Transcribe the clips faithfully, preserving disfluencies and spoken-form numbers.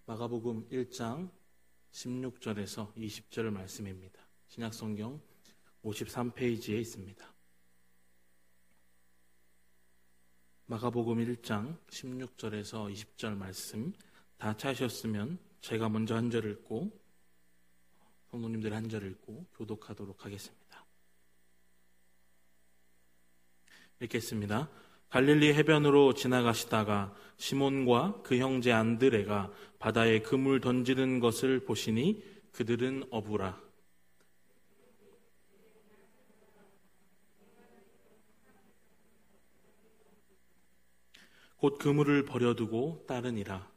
마가복음 일 장 십육 절에서 이십 절 말씀입니다. 신약성경 오십삼 페이지에 있습니다. 마가복음 일 장 십육 절에서 이십 절 말씀 다 찾으셨으면 제가 먼저 한 절 읽고 성도님들 한 절 읽고 교독하도록 하겠습니다. 읽겠습니다. 갈릴리 해변으로 지나가시다가 시몬과 그 형제 안드레가 바다에 그물 던지는 것을 보시니 그들은 어부라. 곧 그물을 버려두고 따르니라.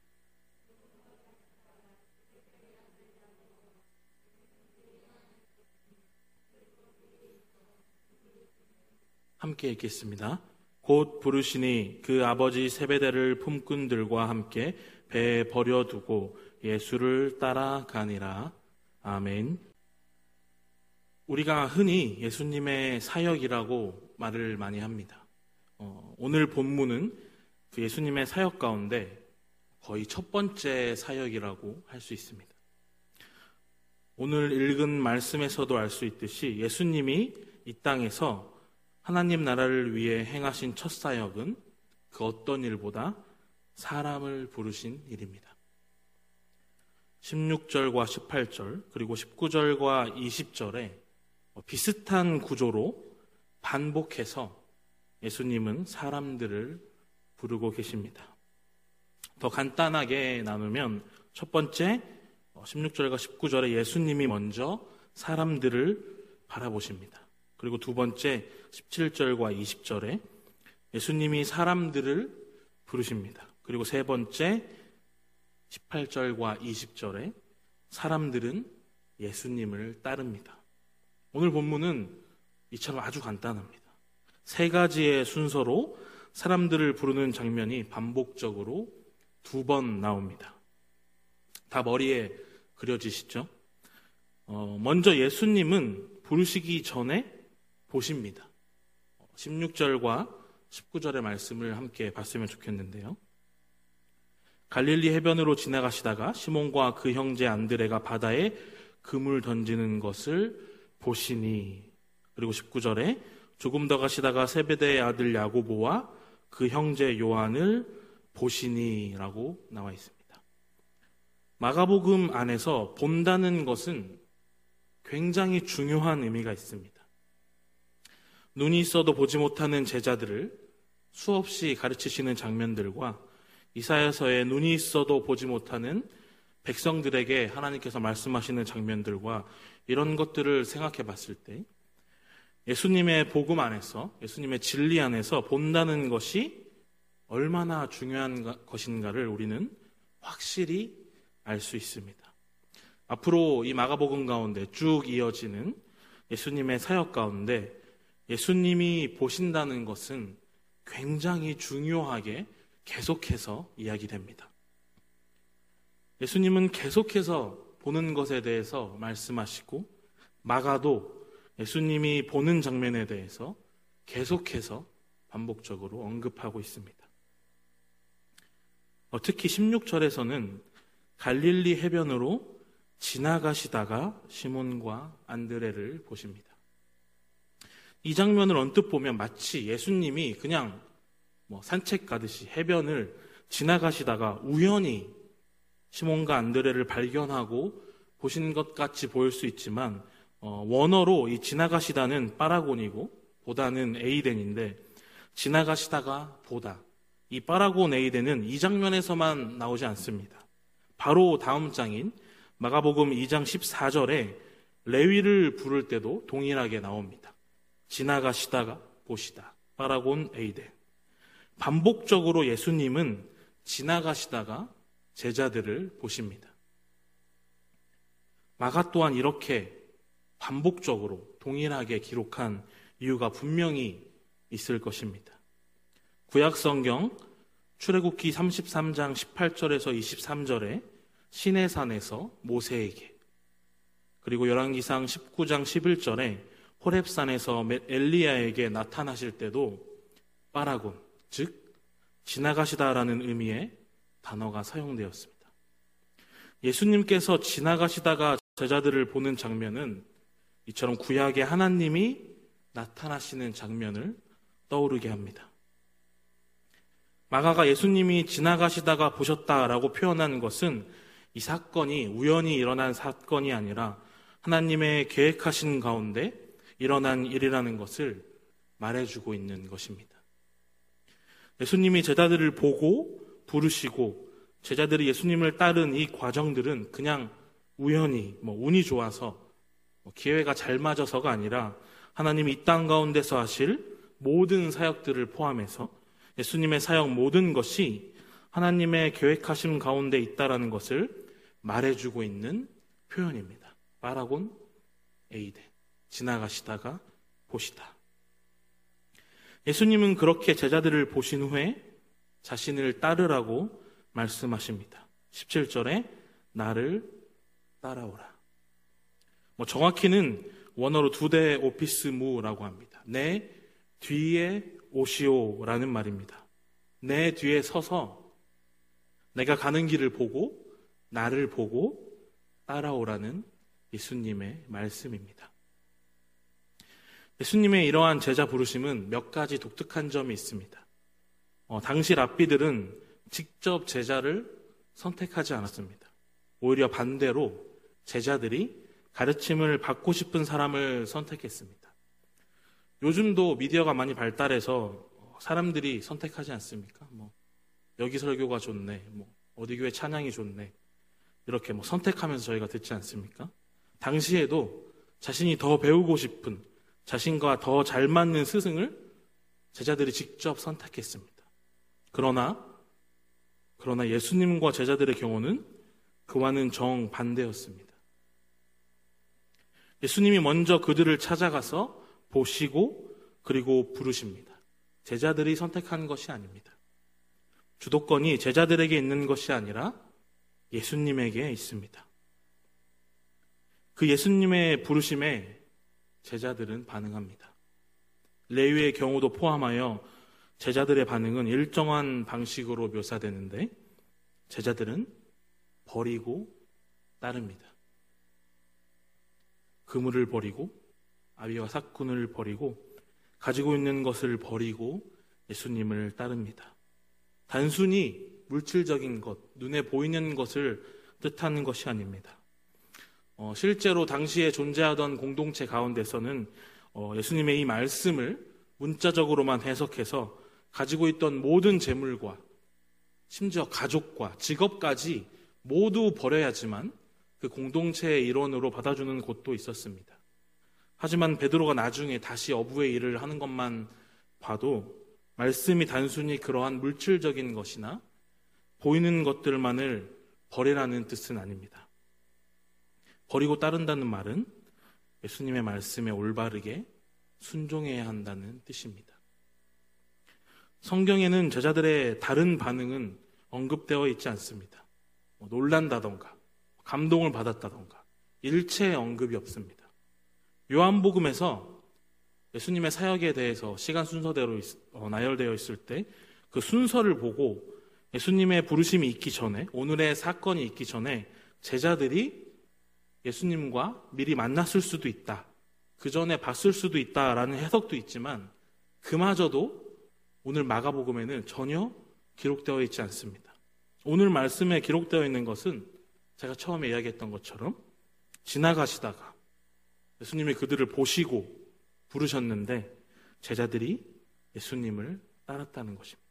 함께 읽겠습니다. 곧 부르시니 그 아버지 세베대를 품꾼들과 함께 배에 버려두고 예수를 따라가니라. 아멘. 우리가 흔히 예수님의 사역이라고 말을 많이 합니다. 어, 오늘 본문은 그 예수님의 사역 가운데 거의 첫 번째 사역이라고 할 수 있습니다. 오늘 읽은 말씀에서도 알 수 있듯이 예수님이 이 땅에서 하나님 나라를 위해 행하신 첫 사역은 그 어떤 일보다 사람을 부르신 일입니다. 십육 절과 십팔 절 그리고 십구 절과 이십 절에 비슷한 구조로 반복해서 예수님은 사람들을 부르고 계십니다. 더 간단하게 나누면 첫 번째 십육 절과 십구 절에 예수님이 먼저 사람들을 바라보십니다. 그리고 두 번째 십칠 절과 이십 절에 예수님이 사람들을 부르십니다. 그리고 세 번째 십팔 절과 이십 절에 사람들은 예수님을 따릅니다. 오늘 본문은 이처럼 아주 간단합니다. 세 가지의 순서로 사람들을 부르는 장면이 반복적으로 두 번 나옵니다. 다 머리에 그려지시죠? 어, 먼저 예수님은 부르시기 전에 보십니다. 십육 절과 십구 절의 말씀을 함께 봤으면 좋겠는데요. 갈릴리 해변으로 지나가시다가 시몬과 그 형제 안드레가 바다에 그물 던지는 것을 보시니, 그리고 십구 절에 조금 더 가시다가 세베대의 아들 야고보와 그 형제 요한을 보시니 라고 나와 있습니다. 마가복음 안에서 본다는 것은 굉장히 중요한 의미가 있습니다. 눈이 있어도 보지 못하는 제자들을 수없이 가르치시는 장면들과 이사야서에 눈이 있어도 보지 못하는 백성들에게 하나님께서 말씀하시는 장면들과 이런 것들을 생각해 봤을 때 예수님의 복음 안에서, 예수님의 진리 안에서 본다는 것이 얼마나 중요한 것인가를 우리는 확실히 알 수 있습니다. 앞으로 이 마가복음 가운데 쭉 이어지는 예수님의 사역 가운데 예수님이 보신다는 것은 굉장히 중요하게 계속해서 이야기됩니다. 예수님은 계속해서 보는 것에 대해서 말씀하시고 마가도 예수님이 보는 장면에 대해서 계속해서 반복적으로 언급하고 있습니다. 특히 십육 절에서는 갈릴리 해변으로 지나가시다가 시몬과 안드레를 보십니다. 이 장면을 언뜻 보면 마치 예수님이 그냥 뭐 산책 가듯이 해변을 지나가시다가 우연히 시몬과 안드레를 발견하고 보신 것 같이 보일 수 있지만 어, 원어로 이 지나가시다는 파라곤이고 보다는 에이덴인데 지나가시다가 보다, 이 파라곤 에이덴은 이 장면에서만 나오지 않습니다. 바로 다음 장인 마가복음 이 장 십사 절에 레위를 부를 때도 동일하게 나옵니다. 지나가시다가 보시다, 파라곤 에이덴. 반복적으로 예수님은 지나가시다가 제자들을 보십니다. 마가 또한 이렇게 반복적으로 동일하게 기록한 이유가 분명히 있을 것입니다. 구약성경 출애굽기 삼십삼 장 십팔 절에서 이십삼 절에 시내산에서 모세에게, 그리고 열왕기상 십구 장 십일 절에 호렙산에서 엘리야에게 나타나실 때도 파라곤, 즉 지나가시다라는 의미의 단어가 사용되었습니다. 예수님께서 지나가시다가 제자들을 보는 장면은 이처럼 구약의 하나님이 나타나시는 장면을 떠오르게 합니다. 마가가 예수님이 지나가시다가 보셨다라고 표현한 것은 이 사건이 우연히 일어난 사건이 아니라 하나님의 계획하신 가운데 일어난 일이라는 것을 말해주고 있는 것입니다. 예수님이 제자들을 보고 부르시고 제자들이 예수님을 따른 이 과정들은 그냥 우연히 뭐 운이 좋아서 뭐 기회가 잘 맞아서가 아니라 하나님이 이 땅 가운데서 하실 모든 사역들을 포함해서 예수님의 사역 모든 것이 하나님의 계획하심 가운데 있다라는 것을 말해주고 있는 표현입니다. 파라곤 에이데, 지나가시다가 보시다. 예수님은 그렇게 제자들을 보신 후에 자신을 따르라고 말씀하십니다. 십칠 절에 나를 따라오라. 뭐 정확히는 원어로 두 대 오피스무라고 합니다. 내 뒤에 오시오라는 말입니다. 내 뒤에 서서 내가 가는 길을 보고 나를 보고 따라오라는 예수님의 말씀입니다. 예수님의 이러한 제자 부르심은 몇 가지 독특한 점이 있습니다. 어, 당시 랍비들은 직접 제자를 선택하지 않았습니다. 오히려 반대로 제자들이 가르침을 받고 싶은 사람을 선택했습니다. 요즘도 미디어가 많이 발달해서 사람들이 선택하지 않습니까? 뭐 여기 설교가 좋네, 뭐 어디 교회 찬양이 좋네, 이렇게 뭐 선택하면서 저희가 듣지 않습니까? 당시에도 자신이 더 배우고 싶은, 자신과 더 잘 맞는 스승을 제자들이 직접 선택했습니다. 그러나 그러나 예수님과 제자들의 경우는 그와는 정반대였습니다. 예수님이 먼저 그들을 찾아가서 보시고 그리고 부르십니다. 제자들이 선택한 것이 아닙니다. 주도권이 제자들에게 있는 것이 아니라 예수님에게 있습니다. 그 예수님의 부르심에 제자들은 반응합니다. 레위의 경우도 포함하여 제자들의 반응은 일정한 방식으로 묘사되는데 제자들은 버리고 따릅니다. 그물을 버리고 아비와 삭군을 버리고 가지고 있는 것을 버리고 예수님을 따릅니다. 단순히 물질적인 것, 눈에 보이는 것을 뜻하는 것이 아닙니다. 어, 실제로 당시에 존재하던 공동체 가운데서는 어, 예수님의 이 말씀을 문자적으로만 해석해서 가지고 있던 모든 재물과 심지어 가족과 직업까지 모두 버려야지만 그 공동체의 일원으로 받아주는 곳도 있었습니다. 하지만 베드로가 나중에 다시 어부의 일을 하는 것만 봐도 말씀이 단순히 그러한 물질적인 것이나 보이는 것들만을 버리라는 뜻은 아닙니다. 버리고 따른다는 말은 예수님의 말씀에 올바르게 순종해야 한다는 뜻입니다. 성경에는 제자들의 다른 반응은 언급되어 있지 않습니다. 뭐 놀란다던가 감동을 받았다던가 일체의 언급이 없습니다. 요한복음에서 예수님의 사역에 대해서 시간 순서대로 나열되어 있을 때 그 순서를 보고 예수님의 부르심이 있기 전에, 오늘의 사건이 있기 전에 제자들이 예수님과 미리 만났을 수도 있다, 그 전에 봤을 수도 있다라는 해석도 있지만 그마저도 오늘 마가복음에는 전혀 기록되어 있지 않습니다. 오늘 말씀에 기록되어 있는 것은 제가 처음에 이야기했던 것처럼 지나가시다가 예수님이 그들을 보시고 부르셨는데 제자들이 예수님을 따랐다는 것입니다.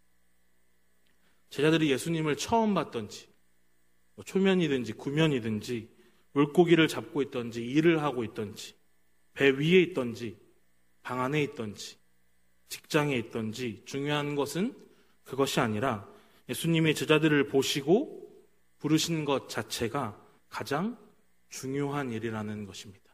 제자들이 예수님을 처음 봤던지 뭐 초면이든지 구면이든지 물고기를 잡고 있던지 일을 하고 있던지 배 위에 있던지 방 안에 있던지 직장에 있던지 중요한 것은 그것이 아니라 예수님이 제자들을 보시고 부르신 것 자체가 가장 중요한 일이라는 것입니다.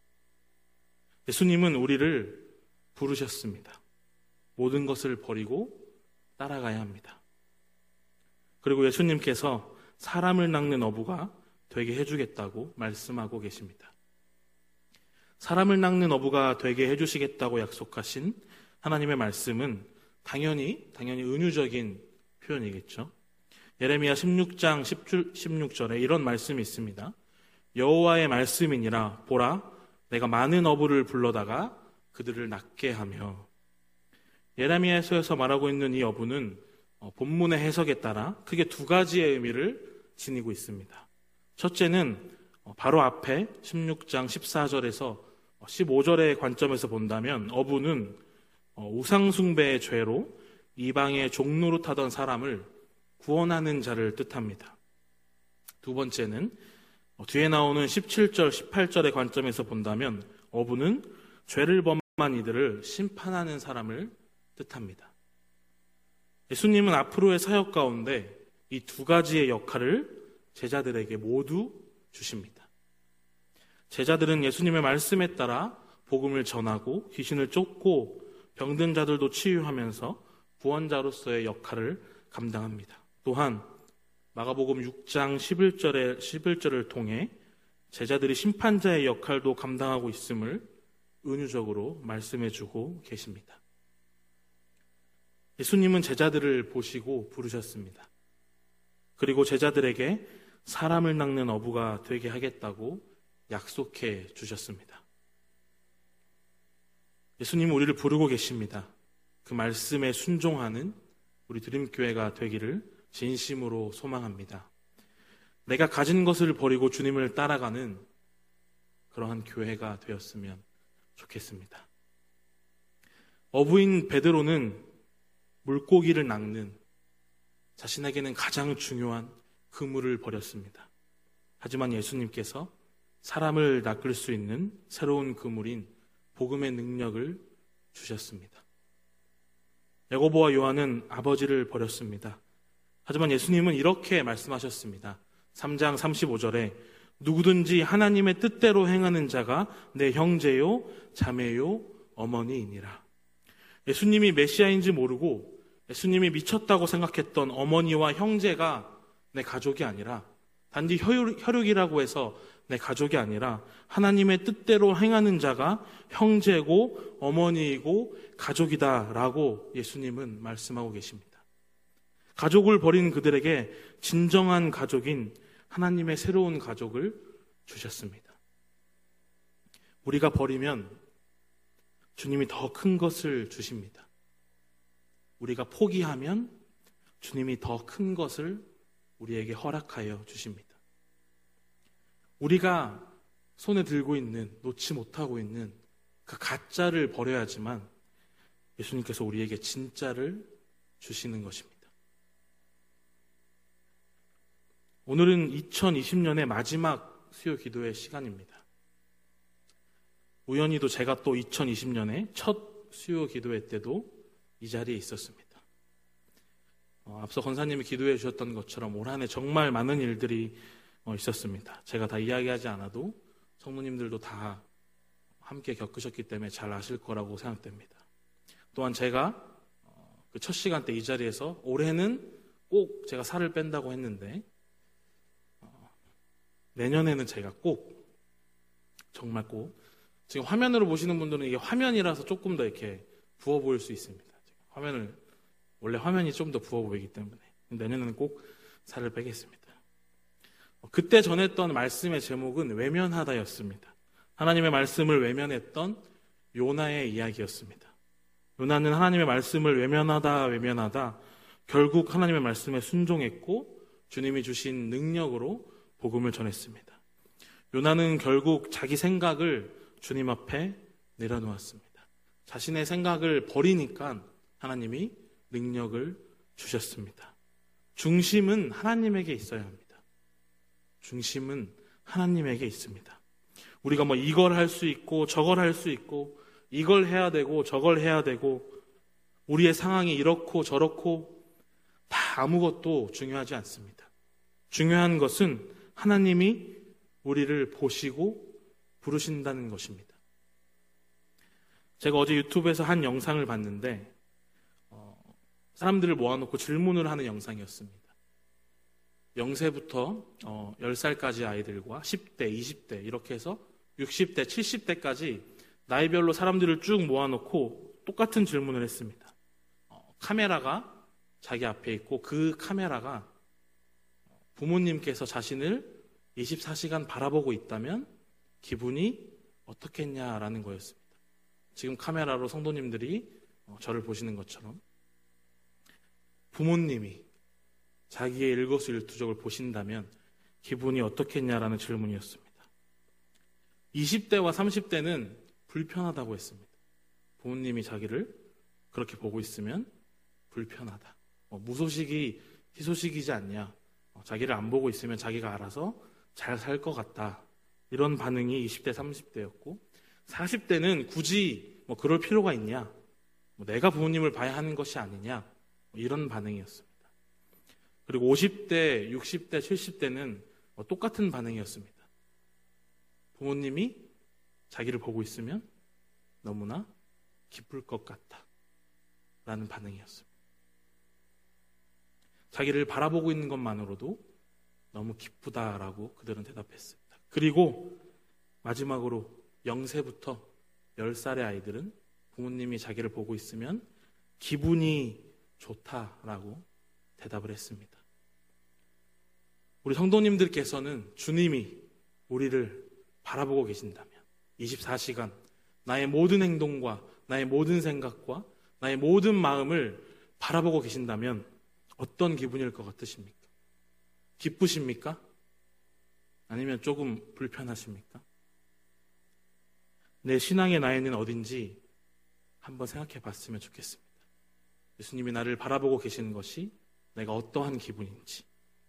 예수님은 우리를 부르셨습니다. 모든 것을 버리고 따라가야 합니다. 그리고 예수님께서 사람을 낚는 어부가 되게 해주겠다고 말씀하고 계십니다. 사람을 낚는 어부가 되게 해주시겠다고 약속하신 하나님의 말씀은 당연히 당연히 은유적인 표현이겠죠. 예레미야 십육 장 십육 절에 이런 말씀이 있습니다. 여호와의 말씀이니라 보라 내가 많은 어부를 불러다가 그들을 낫게 하며. 예레미야서에서 말하고 있는 이 어부는 본문의 해석에 따라 크게 두 가지의 의미를 지니고 있습니다. 첫째는 바로 앞에 십육 장 십사 절에서 십오 절의 관점에서 본다면 어부는 우상숭배의 죄로 이방의 종로로 타던 사람을 구원하는 자를 뜻합니다. 두 번째는 뒤에 나오는 십칠 절, 십팔 절의 관점에서 본다면 어부는 죄를 범한 이들을 심판하는 사람을 뜻합니다. 예수님은 앞으로의 사역 가운데 이 두 가지의 역할을 제자들에게 모두 주십니다. 제자들은 예수님의 말씀에 따라 복음을 전하고 귀신을 쫓고 병든 자들도 치유하면서 구원자로서의 역할을 감당합니다. 또한 마가복음 육 장 십일 절에, 십일 절을 통해 제자들이 심판자의 역할도 감당하고 있음을 은유적으로 말씀해주고 계십니다. 예수님은 제자들을 보시고 부르셨습니다. 그리고 제자들에게 사람을 낚는 어부가 되게 하겠다고 약속해 주셨습니다. 예수님은 우리를 부르고 계십니다. 그 말씀에 순종하는 우리 드림교회가 되기를 진심으로 소망합니다. 내가 가진 것을 버리고 주님을 따라가는 그러한 교회가 되었으면 좋겠습니다. 어부인 베드로는 물고기를 낚는 자신에게는 가장 중요한 그물을 버렸습니다. 하지만 예수님께서 사람을 낚을 수 있는 새로운 그물인 복음의 능력을 주셨습니다. 야고보와 요한은 아버지를 버렸습니다. 하지만 예수님은 이렇게 말씀하셨습니다. 삼 장 삼십오 절에 누구든지 하나님의 뜻대로 행하는 자가 내 형제요 자매요 어머니이니라. 예수님이 메시아인지 모르고 예수님이 미쳤다고 생각했던 어머니와 형제가 내 가족이 아니라 단지 혈육이라고 해서 내 가족이 아니라 하나님의 뜻대로 행하는 자가 형제고 어머니이고 가족이다라고 예수님은 말씀하고 계십니다. 가족을 버린 그들에게 진정한 가족인 하나님의 새로운 가족을 주셨습니다. 우리가 버리면 주님이 더 큰 것을 주십니다. 우리가 포기하면 주님이 더 큰 것을 우리에게 허락하여 주십니다. 우리가 손에 들고 있는, 놓지 못하고 있는 그 가짜를 버려야지만 예수님께서 우리에게 진짜를 주시는 것입니다. 오늘은 이천이십 년의 마지막 수요 기도의 시간입니다. 우연히도 제가 또 이천이십 년에 첫 수요 기도회 때도 이 자리에 있었습니다. 어, 앞서 권사님이 기도해 주셨던 것처럼 올 한 해 정말 많은 일들이 어, 있었습니다. 제가 다 이야기하지 않아도 성도님들도 다 함께 겪으셨기 때문에 잘 아실 거라고 생각됩니다. 또한 제가 어, 그 첫 시간 때 이 자리에서 올해는 꼭 제가 살을 뺀다고 했는데 어, 내년에는 제가 꼭 정말 꼭 지금 화면으로 보시는 분들은 이게 화면이라서 조금 더 이렇게 부어 보일 수 있습니다. 화면을 원래 화면이 좀 더 부어 보이기 때문에 내년에는 꼭 살을 빼겠습니다. 그때 전했던 말씀의 제목은 외면하다였습니다. 하나님의 말씀을 외면했던 요나의 이야기였습니다. 요나는 하나님의 말씀을 외면하다 외면하다 결국 하나님의 말씀에 순종했고 주님이 주신 능력으로 복음을 전했습니다. 요나는 결국 자기 생각을 주님 앞에 내려놓았습니다. 자신의 생각을 버리니까 하나님이 능력을 주셨습니다. 중심은 하나님에게 있어야 합니다. 중심은 하나님에게 있습니다. 우리가 뭐 이걸 할 수 있고 저걸 할 수 있고 이걸 해야 되고 저걸 해야 되고 우리의 상황이 이렇고 저렇고 다 아무것도 중요하지 않습니다. 중요한 것은 하나님이 우리를 보시고 부르신다는 것입니다. 제가 어제 유튜브에서 한 영상을 봤는데 어, 사람들을 모아놓고 질문을 하는 영상이었습니다. 영 세부터 어, 열 살까지 아이들과 십 대, 이십 대 이렇게 해서 육십 대, 칠십 대까지 나이별로 사람들을 쭉 모아놓고 똑같은 질문을 했습니다. 어, 카메라가 자기 앞에 있고 그 카메라가 부모님께서 자신을 이십사 시간 바라보고 있다면 기분이 어떻겠냐라는 거였습니다. 지금 카메라로 성도님들이 저를 보시는 것처럼 부모님이 자기의 일거수일투족을 보신다면 기분이 어떻겠냐라는 질문이었습니다. 이십 대와 삼십 대는 불편하다고 했습니다. 부모님이 자기를 그렇게 보고 있으면 불편하다. 어, 무소식이 희소식이지 않냐. 어, 자기를 안 보고 있으면 자기가 알아서 잘 살 것 같다. 이런 반응이 이십 대, 삼십 대였고 사십 대는 굳이 뭐 그럴 필요가 있냐. 뭐 내가 부모님을 봐야 하는 것이 아니냐. 뭐 이런 반응이었습니다. 그리고 오십 대, 육십 대, 칠십 대는 뭐 똑같은 반응이었습니다. 부모님이 자기를 보고 있으면 너무나 기쁠 것 같다. 라는 반응이었습니다. 자기를 바라보고 있는 것만으로도 너무 기쁘다라고 그들은 대답했습니다. 그리고 마지막으로 영 세부터 열 살의 아이들은 부모님이 자기를 보고 있으면 기분이 좋다라고 대답을 했습니다. 우리 성도님들께서는 주님이 우리를 바라보고 계신다면 이십사 시간 나의 모든 행동과 나의 모든 생각과 나의 모든 마음을 바라보고 계신다면 어떤 기분일 것 같으십니까? 기쁘십니까? 아니면 조금 불편하십니까? 내 신앙의 나이는 어딘지 한번 생각해 봤으면 좋겠습니다. 예수님이 나를 바라보고 계시는 것이 내가 어떠한 기분인지.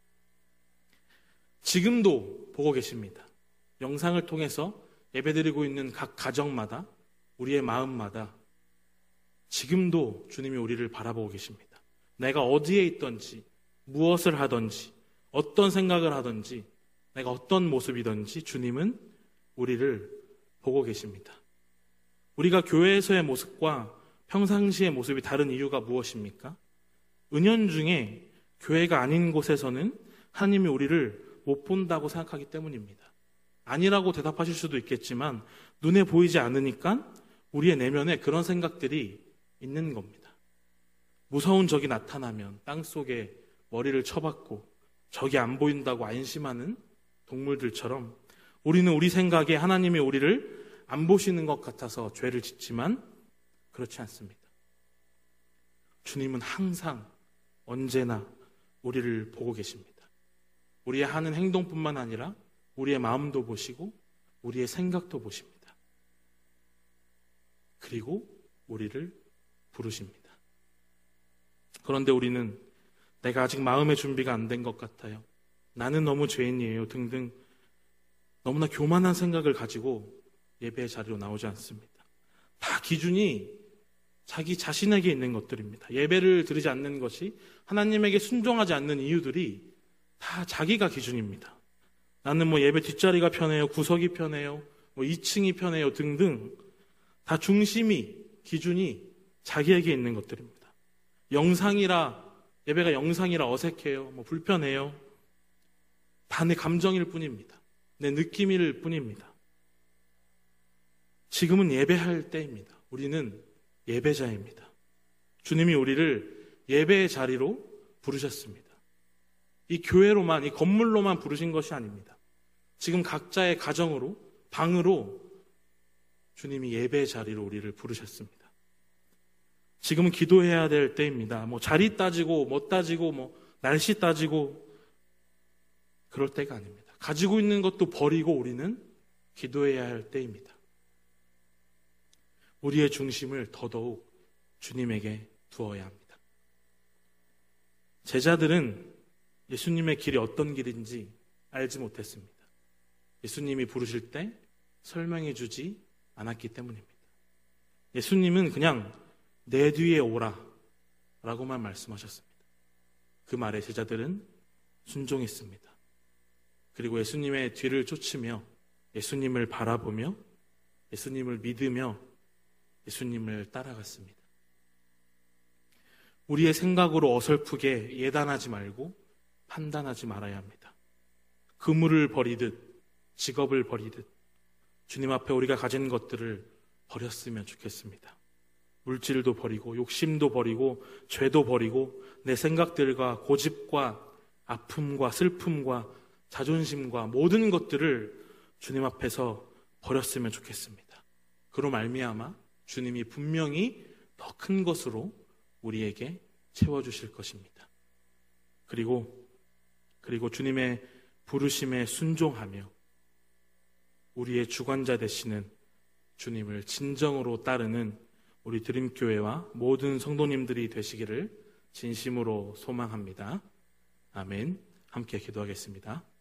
지금도 보고 계십니다. 영상을 통해서 예배드리고 있는 각 가정마다 우리의 마음마다 지금도 주님이 우리를 바라보고 계십니다. 내가 어디에 있든지 무엇을 하든지 어떤 생각을 하든지 내가 어떤 모습이든지 주님은 우리를 보고 계십니다. 우리가 교회에서의 모습과 평상시의 모습이 다른 이유가 무엇입니까? 은연중에 교회가 아닌 곳에서는 하나님이 우리를 못 본다고 생각하기 때문입니다. 아니라고 대답하실 수도 있겠지만 눈에 보이지 않으니까 우리의 내면에 그런 생각들이 있는 겁니다. 무서운 적이 나타나면 땅속에 머리를 쳐박고 적이 안 보인다고 안심하는 동물들처럼 우리는 우리 생각에 하나님이 우리를 안 보시는 것 같아서 죄를 짓지만 그렇지 않습니다. 주님은 항상 언제나 우리를 보고 계십니다. 우리의 하는 행동뿐만 아니라 우리의 마음도 보시고 우리의 생각도 보십니다. 그리고 우리를 부르십니다. 그런데 우리는 내가 아직 마음의 준비가 안 된 것 같아요. 나는 너무 죄인이에요. 등등 너무나 교만한 생각을 가지고 예배의 자리로 나오지 않습니다. 다 기준이 자기 자신에게 있는 것들입니다. 예배를 드리지 않는 것이 하나님에게 순종하지 않는 이유들이 다 자기가 기준입니다. 나는 뭐 예배 뒷자리가 편해요. 구석이 편해요. 뭐 이 층이 편해요. 등등 다 중심이 기준이 자기에게 있는 것들입니다. 영상이라 예배가 영상이라 어색해요. 뭐 불편해요. 다 내 감정일 뿐입니다. 내 느낌일 뿐입니다. 지금은 예배할 때입니다. 우리는 예배자입니다. 주님이 우리를 예배의 자리로 부르셨습니다. 이 교회로만, 이 건물로만 부르신 것이 아닙니다. 지금 각자의 가정으로, 방으로 주님이 예배의 자리로 우리를 부르셨습니다. 지금은 기도해야 될 때입니다. 뭐 자리 따지고, 뭐 따지고, 뭐 날씨 따지고 그럴 때가 아닙니다. 가지고 있는 것도 버리고 우리는 기도해야 할 때입니다. 우리의 중심을 더더욱 주님에게 두어야 합니다. 제자들은 예수님의 길이 어떤 길인지 알지 못했습니다. 예수님이 부르실 때 설명해 주지 않았기 때문입니다. 예수님은 그냥 내 뒤에 오라 라고만 말씀하셨습니다. 그 말에 제자들은 순종했습니다. 그리고 예수님의 뒤를 쫓으며 예수님을 바라보며 예수님을 믿으며 예수님을 따라갔습니다. 우리의 생각으로 어설프게 예단하지 말고 판단하지 말아야 합니다. 그물을 버리듯 직업을 버리듯 주님 앞에 우리가 가진 것들을 버렸으면 좋겠습니다. 물질도 버리고 욕심도 버리고 죄도 버리고 내 생각들과 고집과 아픔과 슬픔과 자존심과 모든 것들을 주님 앞에서 버렸으면 좋겠습니다. 그로 말미암아 주님이 분명히 더 큰 것으로 우리에게 채워주실 것입니다. 그리고 그리고 주님의 부르심에 순종하며 우리의 주관자 되시는 주님을 진정으로 따르는 우리 드림교회와 모든 성도님들이 되시기를 진심으로 소망합니다. 아멘. 함께 기도하겠습니다.